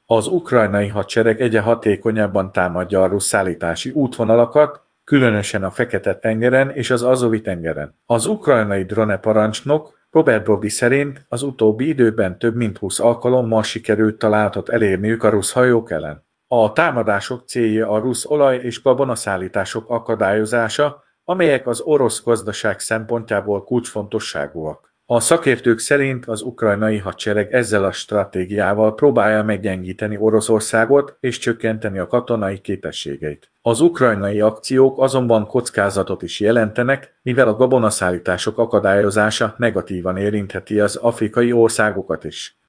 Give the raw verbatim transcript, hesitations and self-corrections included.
Az ukrajnai hadsereg egyre hatékonyabban támadja a rusz szállítási útvonalakat, különösen a Fekete-tengeren és az Azovi-tengeren. Az ukrajnai drone parancsnok Robert Brody szerint az utóbbi időben több mint húsz alkalommal sikerült találatot elérniük a rusz hajók ellen. A támadások célja a rusz olaj- és gabonaszállítások akadályozása, amelyek az orosz gazdaság szempontjából kulcsfontosságúak. A szakértők szerint az ukrajnai hadsereg ezzel a stratégiával próbálja meggyengíteni Oroszországot és csökkenteni a katonai képességeit. Az ukrajnai akciók azonban kockázatot is jelentenek, mivel a gabonaszállítások akadályozása negatívan érintheti az afrikai országokat is.